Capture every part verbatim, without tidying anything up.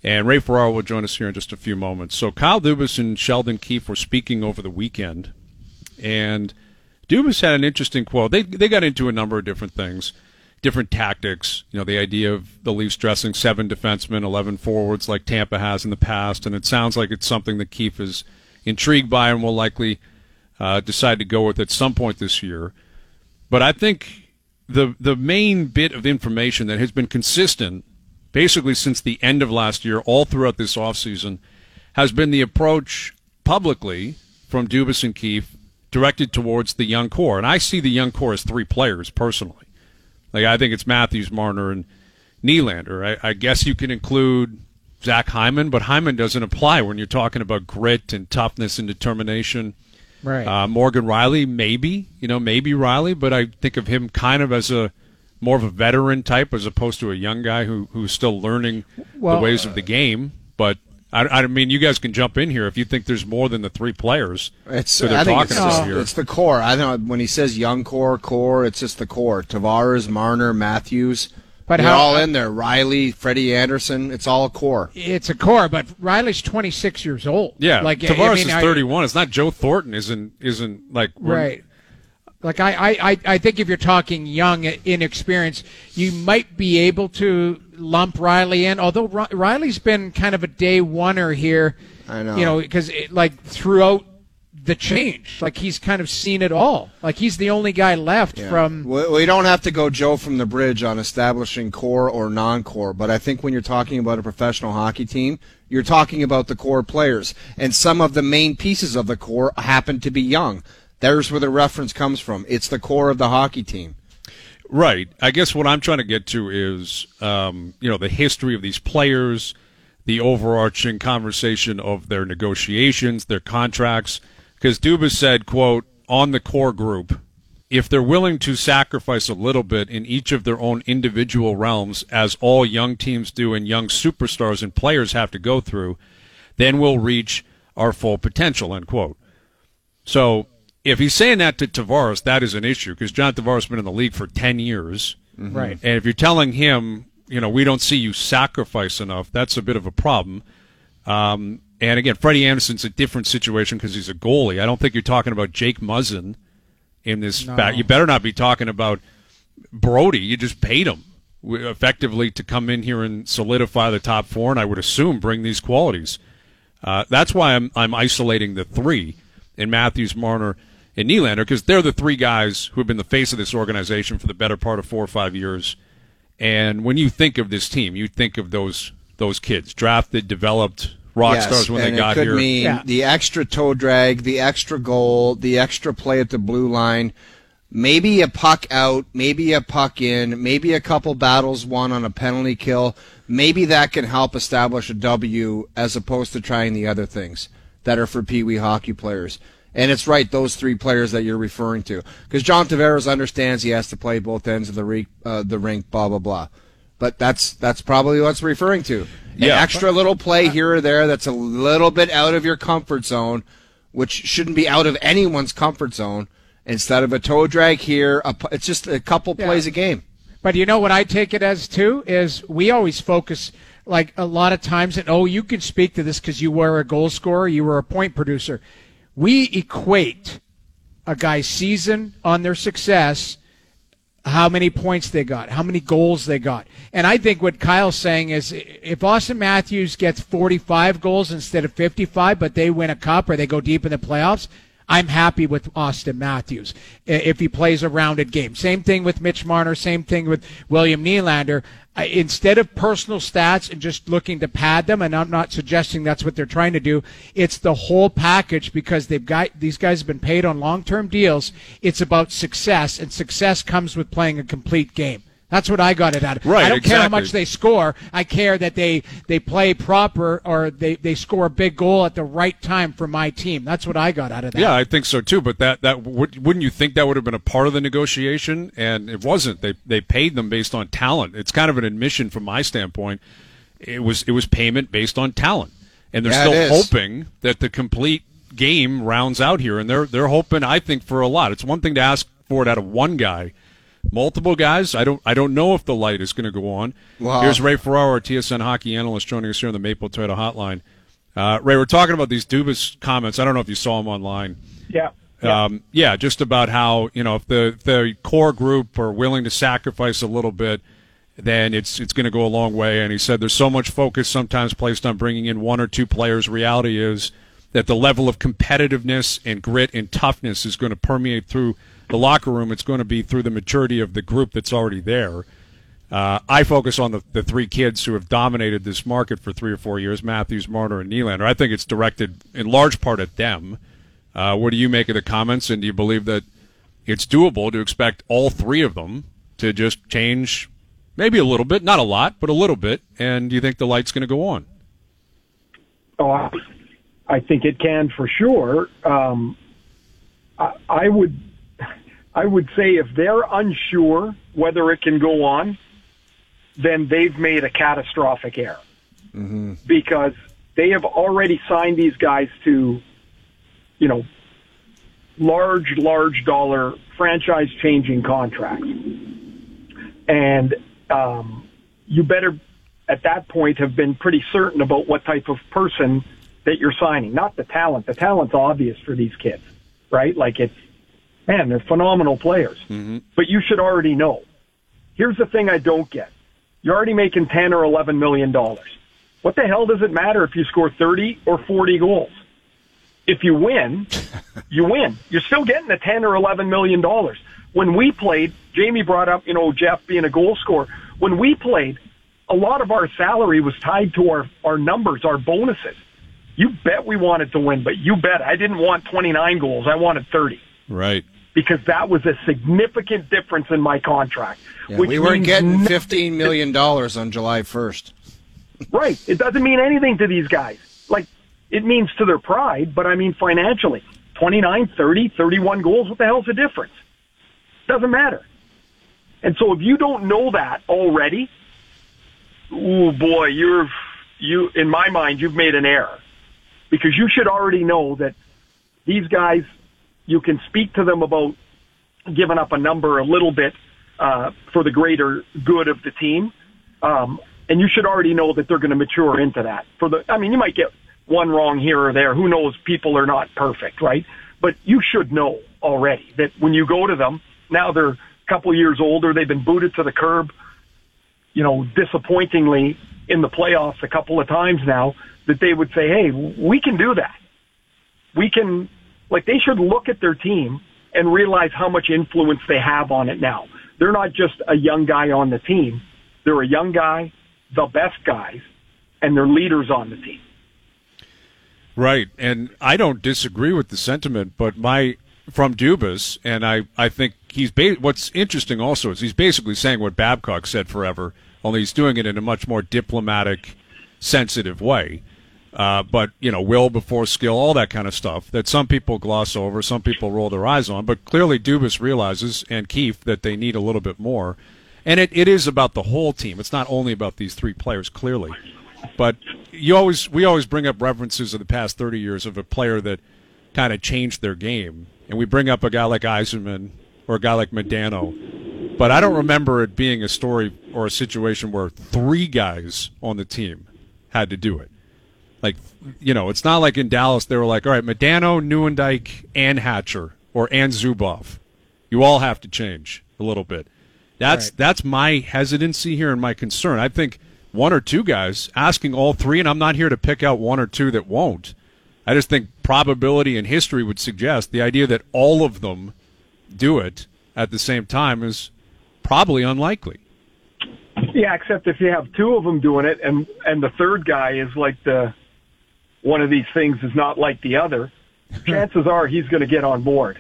And Ray Ferraro will join us here in just a few moments. So Kyle Dubas and Sheldon Keefe were speaking over the weekend, and Dubas had an interesting quote. They they got into a number of different things, different tactics. You know, the idea of the Leafs dressing seven defensemen, eleven forwards like Tampa has in the past, and it sounds like it's something that Keefe is intrigued by and will likely uh, decide to go with at some point this year. But I think the the main bit of information that has been consistent basically since the end of last year, all throughout this offseason, has been the approach publicly from Dubas and Keefe directed towards the young core. And I see the young core as three players, personally. Like, I think it's Matthews, Marner, and Nylander. I, I guess you can include Zach Hyman, but Hyman doesn't apply when you're talking about grit and toughness and determination. Right. Uh, Morgan Riley, maybe, you know, maybe Riley, but I think of him kind of as a more of a veteran type as opposed to a young guy who who's still learning well, the ways of the game. But I, I mean, you guys can jump in here if you think there's more than the three players. It's that they're I think talking it's, about just, here. it's the core. I know when he says young core, core, it's just the core. Tavares, Marner, Matthews, but they're how, all in there. Riley, Freddie Anderson, it's all a core. It's a core, but Riley's twenty-six years old. Yeah, like Tavares I mean, is I, thirty-one. It's not Joe Thornton. Isn't isn't like right. Like I, I, I think if you're talking young, inexperienced, you might be able to lump Riley in. Although Riley's been kind of a day oneer here, I know. You know, because like throughout the change, like he's kind of seen it all. Like he's the only guy left Yeah. from. We, we don't have to go Joe from the bridge on establishing core or non-core, but I think when you're talking about a professional hockey team, you're talking about the core players, and some of the main pieces of the core happen to be young. There's where the reference comes from. It's the core of the hockey team. Right. I guess what I'm trying to get to is, um, you know, the history of these players, the overarching conversation of their negotiations, their contracts. Because Dubas said, quote, on the core group, if they're willing to sacrifice a little bit in each of their own individual realms, as all young teams do and young superstars and players have to go through, then we'll reach our full potential, end quote. So if he's saying that to Tavares, that is an issue because John Tavares has been in the league for ten years. Mm-hmm. Right. And if you're telling him, you know, we don't see you sacrifice enough, that's a bit of a problem. Um, and again, Freddie Anderson's a different situation because he's a goalie. I don't think you're talking about Jake Muzzin in this. No. Back. You better not be talking about Brody. You just paid him effectively to come in here and solidify the top four, and I would assume bring these qualities. Uh, that's why I'm I'm isolating the three in Matthews, Marner, and Nylander, because they're the three guys who have been the face of this organization for the better part of four or five years. And when you think of this team, you think of those those kids, drafted, developed, rock yes, stars when and they got it could here. mean Yeah. the extra toe drag, the extra goal, the extra play at the blue line, maybe a puck out, maybe a puck in, maybe a couple battles won on a penalty kill. Maybe that can help establish a W as opposed to trying the other things that are for Pee Wee hockey players. And it's right, those three players that you're referring to. Because John Tavares understands he has to play both ends of the, re- uh, the rink, blah, blah, blah. But that's that's probably what it's referring to. An Yeah. extra little play here or there that's a little bit out of your comfort zone, which shouldn't be out of anyone's comfort zone, instead of a toe drag here. A, pu- it's just a couple Yeah. plays a game. But you know what I take it as, too, is we always focus, like a lot of times, and oh, you can speak to this because you were a goal scorer, you were a point producer. We equate a guy's season on their success, how many points they got, how many goals they got. And I think what Kyle's saying is if Austin Matthews gets forty-five goals instead of fifty-five, but they win a cup or they go deep in the playoffs, I'm happy with Austin Matthews if he plays a rounded game. Same thing with Mitch Marner, same thing with William Nylander. I, instead of personal stats and just looking to pad them, and I'm not suggesting that's what they're trying to do, it's the whole package because they've got these guys have been paid on long-term deals. It's about success, and success comes with playing a complete game. That's what I got it out of. Right, I don't care how exactly. much they score. I care that they, they play proper or they, they score a big goal at the right time for my team. That's what I got out of that. Yeah, I think so too. But that that would, wouldn't you think that would have been a part of the negotiation? And it wasn't. They they paid them based on talent. It's kind of an admission from my standpoint. It was it was payment based on talent, and they're Yeah, it still is. hoping that the complete game rounds out here. And they're they're hoping, I think, for a lot. It's one thing to ask for it out of one guy, multiple guys. I don't I don't know if the light is going to go on. Wow. Here's Ray Ferraro, our T S N hockey analyst, joining us here on the Maple Toyota Hotline. Uh, Ray, we're talking about these Dubas comments. I don't know if you saw them online. Yeah. Yeah. Um, yeah, just about how, you know, if the, the core group are willing to sacrifice a little bit, then it's it's going to go a long way. And he said there's so much focus sometimes placed on bringing in one or two players. Reality is that the level of competitiveness and grit and toughness is going to permeate through the locker room. It's going to be through the maturity of the group that's already there. Uh, I focus on the, the three kids who have dominated this market for three or four years, Matthews, Marner, and Nylander. I think it's directed in large part at them. Uh, what do you make of the comments, and do you believe that it's doable to expect all three of them to just change maybe a little bit, not a lot, but a little bit, and do you think the light's going to go on? Oh, I, I think it can for sure. Um, I, I would, I would say if they're unsure whether it can go on, then they've made a catastrophic error mm-hmm. because they have already signed these guys to, you know, large, large dollar franchise-changing contracts. And um, you better, at that point, have been pretty certain about what type of person that you're signing, not the talent. The talent's obvious for these kids, right? Like, it's, man, they're phenomenal players. Mm-hmm. But you should already know. Here's the thing I don't get. You're already making ten or eleven million dollars. What the hell does it matter if you score thirty or forty goals? If you win, you win. You're still getting the ten or eleven million dollars. When we played, Jamie brought up, you know, Jeff being a goal scorer. When we played, a lot of our salary was tied to our, our numbers, our bonuses. You bet we wanted to win, but you bet I didn't want twenty-nine goals. I wanted thirty. Right. Because that was a significant difference in my contract. Yeah, which we weren't getting nothing. fifteen million dollars on July first. Right. It doesn't mean anything to these guys. Like, it means to their pride, but I mean financially. twenty-nine, thirty, thirty-one goals, what the hell's the difference? Doesn't matter. And so if you don't know that already, oh boy, you're, you, in my mind, you've made an error. Because you should already know that these guys, you can speak to them about giving up a number a little bit uh, for the greater good of the team. Um, and you should already know that they're going to mature into that. For the, I mean, you might get one wrong here or there. Who knows? People are not perfect, right? But you should know already that when you go to them, now they're a couple years older, they've been booted to the curb, you know, disappointingly in the playoffs a couple of times now, that they would say, hey, we can do that. We can, like, they should look at their team and realize how much influence they have on it now. They're not just a young guy on the team. They're a young guy, the best guys, and they're leaders on the team. Right, and I don't disagree with the sentiment, but my from Dubas, and I, I think he's ba- what's interesting also is he's basically saying what Babcock said forever, only he's doing it in a much more diplomatic, sensitive way. Uh, but, you know, will before skill, all that kind of stuff that some people gloss over, some people roll their eyes on. But clearly Dubas realizes, and Keefe, that they need a little bit more. And it, it is about the whole team. It's not only about these three players, clearly. But you always we always bring up references of the past thirty years of a player that kind of changed their game. And we bring up a guy like Yzerman or a guy like Modano. But I don't remember it being a story or a situation where three guys on the team had to do it. Like, you know, it's not like in Dallas they were like, all right, Modano, Nieuwendyk, and Hatcher, or and Zubov. You all have to change a little bit. That's right. That's my hesitancy here and my concern. I think one or two guys, asking all three, and I'm not here to pick out one or two that won't. I just think probability and history would suggest the idea that all of them do it at the same time is probably unlikely. Yeah, except if you have two of them doing it, and and the third guy is like the one of these things is not like the other, chances are he's going to get on board.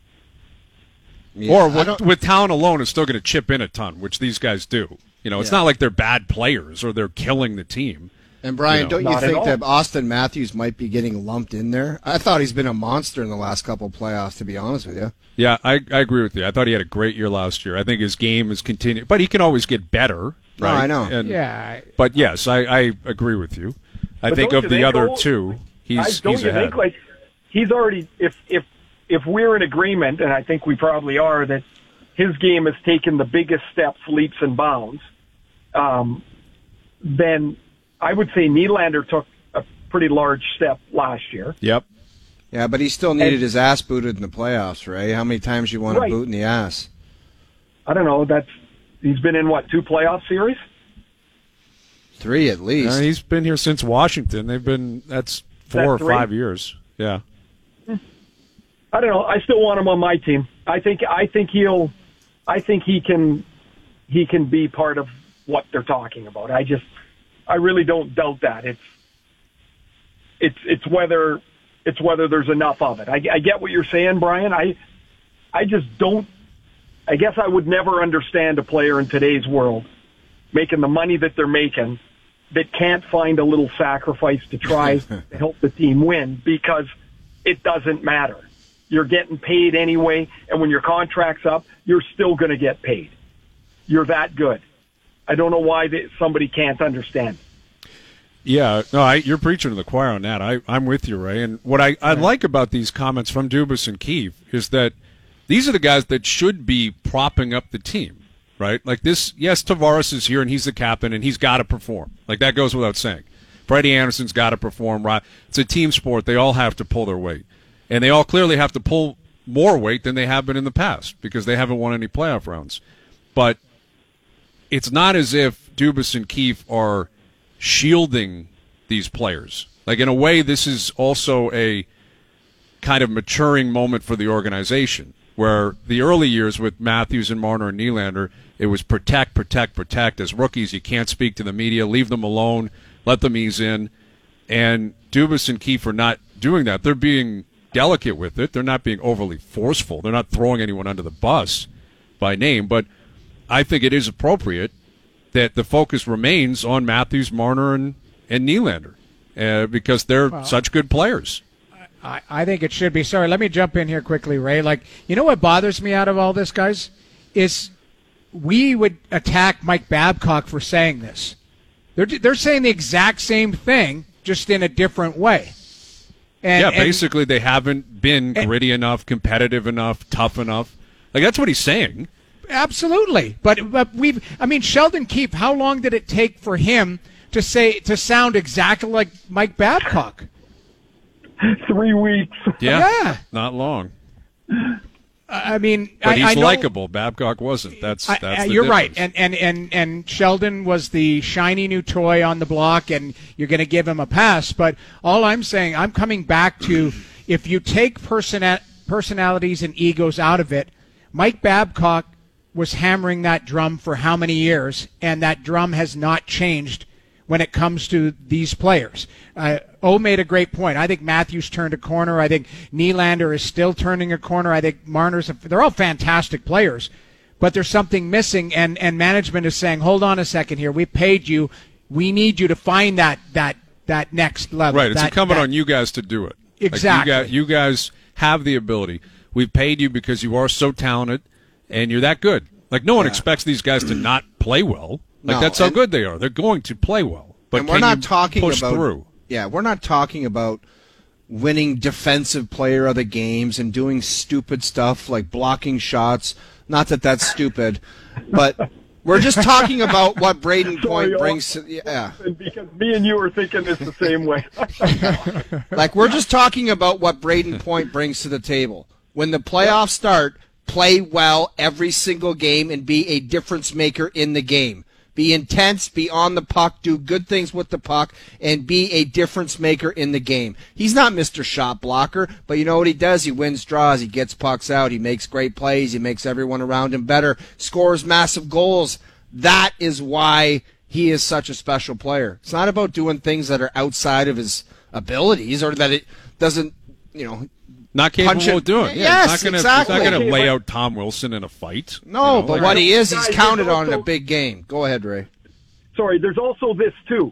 Yeah, or with, with talent alone is still going to chip in a ton, which these guys do. You know, it's yeah. not like they're bad players or they're killing the team. And Brian, you know, don't you think that Auston Matthews might be getting lumped in there? I thought he's been a monster in the last couple of playoffs, to be honest with you. Yeah, I, I agree with you. I thought he had a great year last year. I think his game is continuing, but he can always get better. Right? No, I know. And, yeah. But yes, I, I agree with you. I but think of the think, other oh, two, he's I, don't he's you ahead. Think, like, he's already if if if we're in agreement, and I think we probably are, that his game has taken the biggest steps, leaps and bounds, um, then I would say Nylander took a pretty large step last year. Yep. Yeah, but he still needed And- his ass booted in the playoffs, Ray. How many times you want Right. to boot in the ass? I don't know. That's he's been in what two playoff series? Three at least. Uh, he's been here since Washington. They've been that's four That or three? five years. Yeah. I don't know. I still want him on my team. I think I think he'll. I think he can. He can be part of what they're talking about. I just. I really don't doubt that. It's. It's it's whether it's whether there's enough of it. I, I get what you're saying, Brian. I. I just don't. I guess I would never understand a player in today's world making the money that they're making that can't find a little sacrifice to try to help the team win because it doesn't matter. You're getting paid anyway, and when your contract's up, you're still going to get paid. You're that good. I don't know why they, somebody can't understand. Yeah, no, I, you're preaching to the choir on that. I, I'm with you, Ray. And what I, I like about these comments from Dubas and Keefe is that these are the guys that should be propping up the team, right? Like this, yes, Tavares is here, and he's the captain, and he's got to perform. Like, that goes without saying. Freddie Anderson's got to perform. Right? It's a team sport. They all have to pull their weight. And they all clearly have to pull more weight than they have been in the past because they haven't won any playoff rounds. But it's not as if Dubas and Keefe are shielding these players. Like, in a way, this is also a kind of maturing moment for the organization, where the early years with Matthews and Marner and Nylander, it was protect, protect, protect. As rookies, you can't speak to the media. Leave them alone. Let them ease in. And Dubas and Keefe are not doing that. They're being delicate with it. They're not being overly forceful. They're not throwing anyone under the bus by name. But I think it is appropriate that the focus remains on Matthews, Marner, and, and Nylander uh, because they're Well, such good players. I, I think it should be. Sorry, let me jump in here quickly, Ray. Like, you know what bothers me out of all this, guys, is we would attack Mike Babcock for saying this. They're they're saying the exact same thing, just in a different way. And, yeah, and- basically they haven't been and- gritty enough, competitive enough, tough enough. Like, that's what he's saying. Absolutely, but but we've. I mean, Sheldon Keefe. How long did it take for him to say to sound exactly like Mike Babcock? Three weeks. Yeah, Yeah. not long. I mean, But I, he's I know, likable. Babcock wasn't. That's I- that's I- the you're right, difference. and, and and and Sheldon was the shiny new toy on the block, and you're going to give him a pass. But all I'm saying, I'm coming back to if you take persona- personalities and egos out of it, Mike Babcock was hammering that drum for how many years, and that drum has not changed when it comes to these players. Uh, O made a great point. I think Matthews turned a corner. I think Nylander is still turning a corner. I think Marner's, a, they're all fantastic players, but there's something missing, and, and management is saying, hold on a second here. We paid you. We need you to find that that that next level. Right, it's that, incumbent that, on you guys to do it. Exactly. Like you, guys, you guys have the ability. We've paid you because you are so talented, and you're that good. Like, no one Yeah. expects these guys to not play well. Like, No, that's how and- good they are. They're going to play well. But and we're can not you talking push about through? Yeah, we're not talking about winning defensive player of the games and doing stupid stuff like blocking shots. Not that that's stupid, but we're just talking about what Braden Point Sorry, brings to yeah. Because me and you are thinking this the same way. Like, we're just talking about what Braden Point brings to the table. When the playoffs start, play well every single game and be a difference maker in the game. Be intense, be on the puck, do good things with the puck, and be a difference maker in the game. He's not Mister Shot Blocker, but you know what he does? He wins draws, he gets pucks out, he makes great plays, he makes everyone around him better, scores massive goals. That is why he is such a special player. It's not about doing things that are outside of his abilities or that it doesn't, you know, Not Punch capable it- of doing. Yeah, Yes, he's not gonna, exactly. He's not going to Okay, lay but- out Tom Wilson in a fight. no, you know, but like- what he is, Guys, he's counted there's on in a also- big game. Go ahead, Ray. Sorry, there's also this too.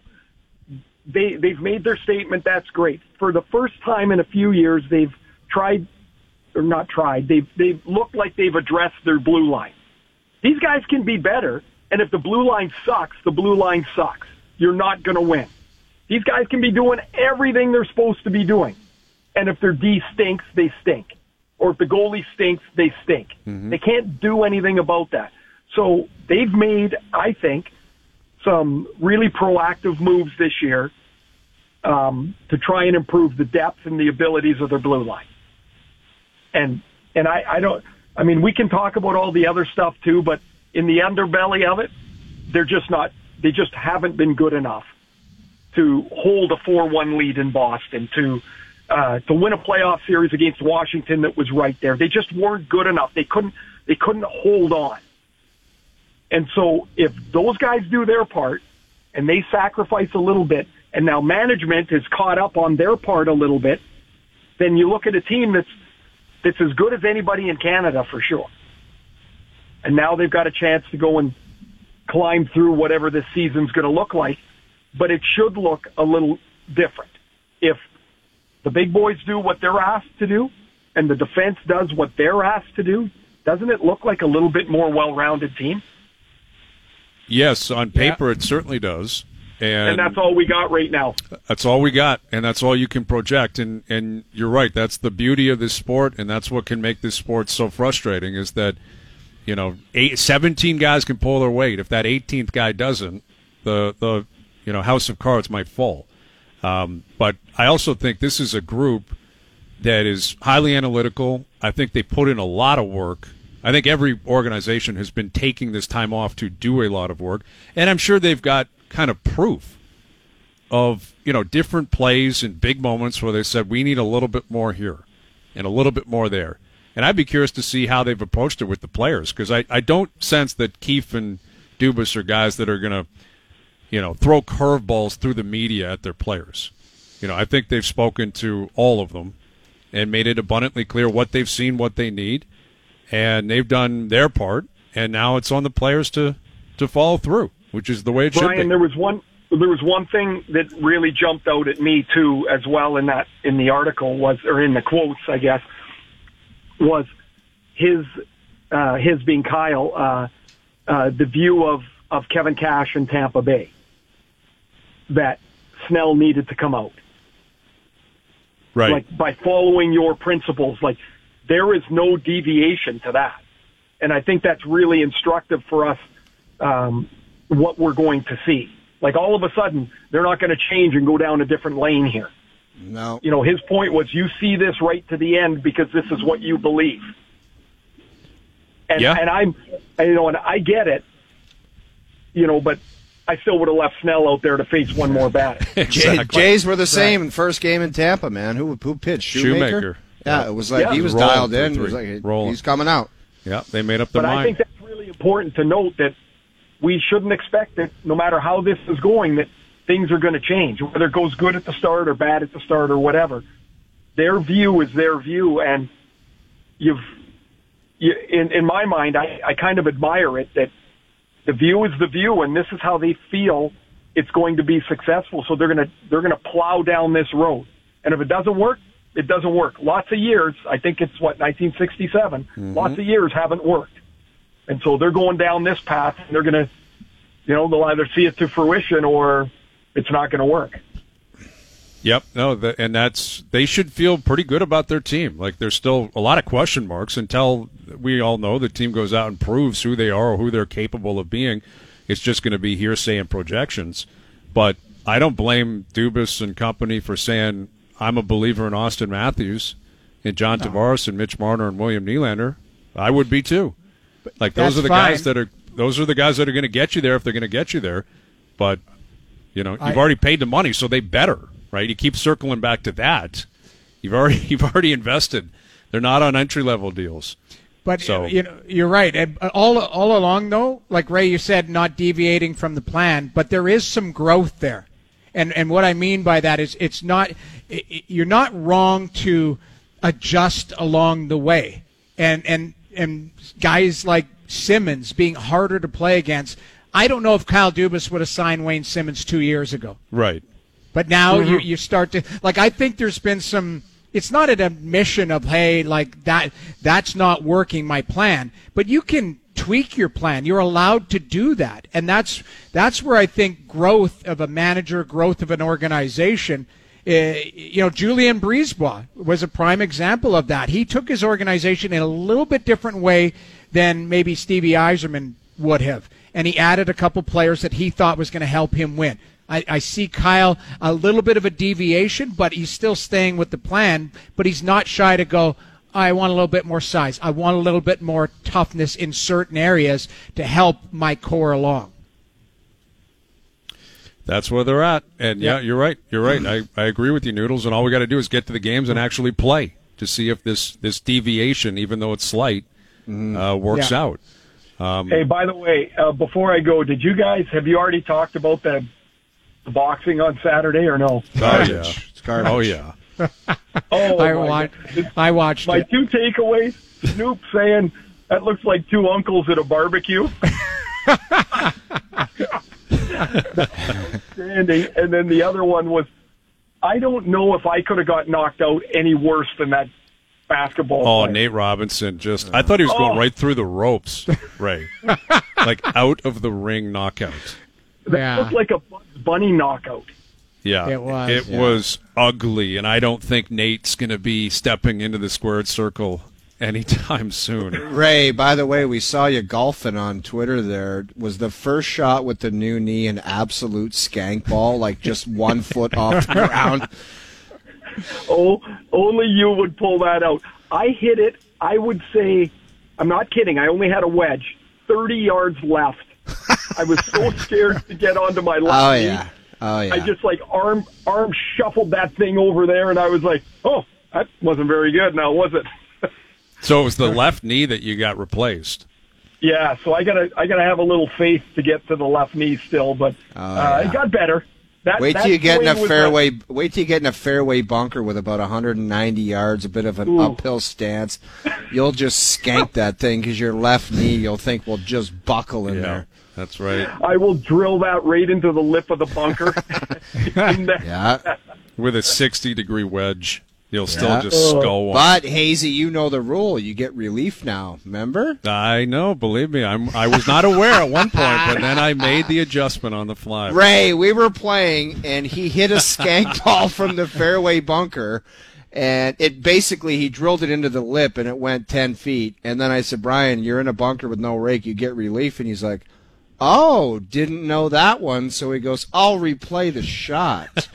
They they've made their statement. That's great. For the first time in a few years, they've tried, or not tried. They've they've looked like they've addressed their blue line. These guys can be better, and if the blue line sucks, the blue line sucks. You're not going to win. These guys can be doing everything they're supposed to be doing, and if their D stinks, they stink. or if the goalie stinks, they stink. Mm-hmm. They can't do anything about that. So they've made, I think, some really proactive moves this year um, to try and improve the depth and the abilities of their blue line. And and I, I don't, I mean, we can talk about all the other stuff too, but in the underbelly of it, they're just not, they just haven't been good enough to hold a four one lead in Boston, to uh, to win a playoff series against Washington that was right there. They just weren't good enough. They couldn't they couldn't hold on. And so if those guys do their part and they sacrifice a little bit, and now management is caught up on their part a little bit, then you look at a team that's that's as good as anybody in Canada for sure. And now they've got a chance to go and climb through whatever this season's going to look like. But it should look a little different. If the big boys do what they're asked to do and the defense does what they're asked to do, doesn't it look like a little bit more well-rounded team? Yes, on paper yeah. it certainly does. And, and that's all we got right now. That's all we got, and that's all you can project. And, and you're right, that's the beauty of this sport, and that's what can make this sport so frustrating is that, you know, eight, seventeen guys can pull their weight. If that eighteenth guy doesn't, the the you know, house of cards might fall. Um, but I also think this is a group that is highly analytical. I think they put in a lot of work. I think every organization has been taking this time off to do a lot of work. And I'm sure they've got kind of proof of, you know, different plays and big moments where they said, we need a little bit more here and a little bit more there. And I'd be curious to see how they've approached it with the players, because I, I don't sense that Keefe and Dubas are guys that are going to, you know, throw curveballs through the media at their players. You know, I think they've spoken to all of them and made it abundantly clear what they've seen, what they need, and they've done their part, and now it's on the players to, to follow through, which is the way it Brian, should be. there was one there was one thing that really jumped out at me too, as well in that in the article was, or in the quotes, I guess, was his uh, his being Kyle, uh, uh, the view of of Kevin Cash in Tampa Bay, that Snell needed to come out. Right. Like, by following your principles, like, there is no deviation to that. And I think that's really instructive for us, um, what we're going to see. Like, all of a sudden, they're not going to change and go down a different lane here. No. You know, his point was, you see this right to the end because this is what you believe. And, yeah. and I'm, you know, and I get it, you know, but I still would have left Snell out there to face one more batter. Exactly. Jays were the same in first game in Tampa, man. Who who pitched? Shoemaker? Shoemaker. Yeah, yeah, it was like yeah. he was Rolling dialed in. It was three. like Rolling. he's coming out. Yeah, they made up their but mind. I think that's really important to note, that we shouldn't expect that no matter how this is going, that things are going to change, whether it goes good at the start or bad at the start or whatever. Their view is their view, and you've, you, in, in my mind, I, I kind of admire it, that the view is the view, and this is how they feel it's going to be successful. So they're going to they're going to plow down this road, and if it doesn't work, it doesn't work. Lots of years, I think it's what nineteen sixty-seven. Mm-hmm. Lots of years haven't worked, and so they're going down this path, and they're going to, you know, they'll either see it to fruition or it's not going to work. Yep, no, the, and that's they should feel pretty good about their team. Like, there's still a lot of question marks until we all know the team goes out and proves who they are or who they're capable of being. It's just going to be hearsay and projections. But I don't blame Dubas and company for saying, I'm a believer in Austin Matthews and John no. Tavares and Mitch Marner and William Nylander. I would be too. Like, those That's are the fine. guys that are those are the guys that are going to get you there if they're going to get you there. But, you know, you've I, already paid the money, so they better. Right, you keep circling back to that. You've already you've already invested. They're not on entry level deals. But so, you know, you're right. And all all along, though, like Ray, you said, not deviating from the plan, but there is some growth there. And and what I mean by that is, it's not it, you're not wrong to adjust along the way. And and and guys like Simmons being harder to play against. I don't know if Kyle Dubas would have signed Wayne Simmons two years ago. Right. But now mm-hmm. you, you start to, like, I think there's been some, it's not an admission of, hey, like, that that's not working, my plan. But you can tweak your plan. You're allowed to do that. And that's that's where I think growth of a manager, growth of an organization, Uh, you know, Julien Brisebois was a prime example of that. He took his organization in a little bit different way than maybe Stevie Yzerman would have, and he added a couple players that he thought was going to help him win. I, I see Kyle a little bit of a deviation, but he's still staying with the plan, but he's not shy to go, I want a little bit more size. I want a little bit more toughness in certain areas to help my core along. That's where they're at. And, yeah, you're right. You're right. I, I agree with you, Noodles. And all we got to do is get to the games and actually play to see if this, this deviation, even though it's slight, uh, works Yeah. out. Um, Hey, by the way, uh, before I go, did you guys, have you already talked about the, the boxing on Saturday or no? oh, yeah. It's garbage. Oh, yeah. Oh, I, my watched, God. I watched My it. two takeaways, Snoop saying, that looks like two uncles at a barbecue. Standing. And then the other one was, I don't know if I could have got knocked out any worse than that basketball Oh, player. Nate Robinson just, I thought he was going Oh. right through the ropes, Ray. Like out of the ring knockout. That Yeah. looked like a Bugs Bunny knockout. Yeah. It was, It yeah. was ugly, and I don't think Nate's going to be stepping into the squared circle anytime soon. Ray, by the way, we saw you golfing on Twitter there. Was the first shot with the new knee an absolute skank ball, like just one foot off the ground? Oh, only you would pull that out. I hit it, I would say, I'm not kidding, I only had a wedge, thirty yards left. I was so scared to get onto my left Oh, knee. yeah. Oh, yeah. I just like arm arm shuffled that thing over there, and I was like, oh, that wasn't very good now, was it? So it was the left knee that you got replaced. Yeah, so I gotta I gotta have a little faith to get to the left knee still, but Oh, uh, yeah. it got better. That, Wait that till you get in a swing was fairway. Wait till you get in a fairway bunker with about one hundred ninety yards, a bit of an Ooh. uphill stance. You'll just skank that thing because your left knee, you'll think will just buckle in Yeah, there. that's right. I will drill that right into the lip of the bunker. In there. Yeah. With a sixty-degree wedge, you'll still Yeah. just skull one. But Hazy, you know the rule. You get relief now. Remember? I know, believe me. I'm, I was not aware at one point, but then I made the adjustment on the fly. Ray, we were playing, and he hit a skank ball from the fairway bunker, and it basically he drilled it into the lip, and it went ten feet. And then I said, Brian, you're in a bunker with no rake. You get relief, and he's like, oh, didn't know that one. So he goes, I'll replay the shot.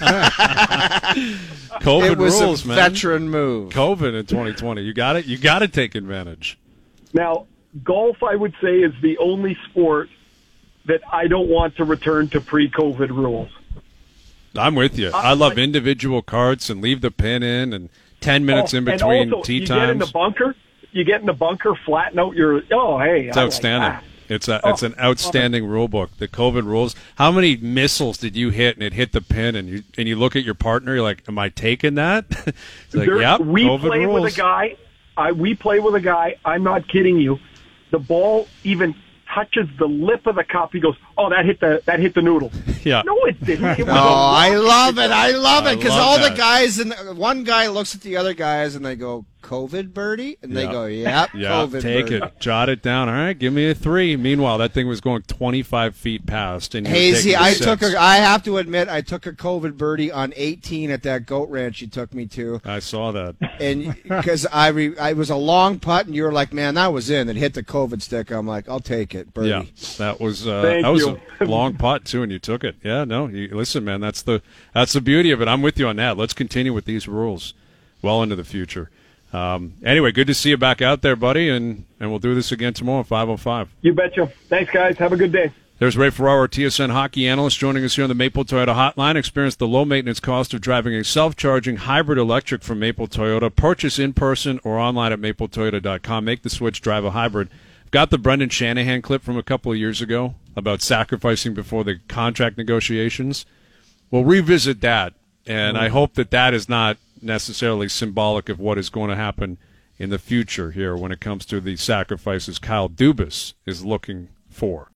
COVID it was rules, a man. veteran move. COVID in twenty twenty. You got it. You got to take advantage. Now, golf, I would say, is the only sport that I don't want to return to pre-COVID rules. I'm with you. I love individual carts and leave the pin in and ten minutes Oh, in and between also, tee you get in the times. bunker, you get in the bunker, flatten out your. Oh, hey, It's I like outstanding. that. It's a, it's an outstanding rule book. The COVID rules. How many missiles did you hit and it hit the pin and you and you look at your partner, you're like, am I taking that? It's like, There- yep, we COVID play rules. with a guy. I we play with a guy. I'm not kidding you. The ball even touches the lip of the cup. He goes, "Oh, that hit the that hit the noodle." Yeah. No, it didn't. It was Oh, a- I love it. I love I it because love all that. the guys and one guy looks at the other guys and they go, COVID birdie? And they Yeah. go, yep, Yeah, COVID take birdie. it. Jot it down. All right, give me a three. Meanwhile, that thing was going twenty-five feet past. And you were Hazy, taking a I six. took a, I have to admit, I took a COVID birdie on eighteen at that goat ranch you took me to. I saw that. And because I, re, I was a long putt and you were like, man, that was in. It hit the COVID stick. I'm like, I'll take it, birdie. Yeah, that was uh, Thank that was you. a long putt too, and you took it. Yeah, no, you, listen, man, that's the that's the beauty of it. I'm with you on that. Let's continue with these rules well into the future. Um, anyway, good to see you back out there, buddy, and, and we'll do this again tomorrow at five oh five. You betcha. Thanks, guys. Have a good day. There's Ray Ferraro, T S N hockey analyst, joining us here on the Maple Toyota Hotline. Experience the low-maintenance cost of driving a self-charging hybrid electric from Maple Toyota. Purchase in person or online at maple toyota dot com. Make the switch, drive a hybrid. I've got the Brendan Shanahan clip from a couple of years ago about sacrificing before the contract negotiations. We'll revisit that, and I hope that that is not necessarily symbolic of what is going to happen in the future here when it comes to the sacrifices Kyle Dubas is looking for.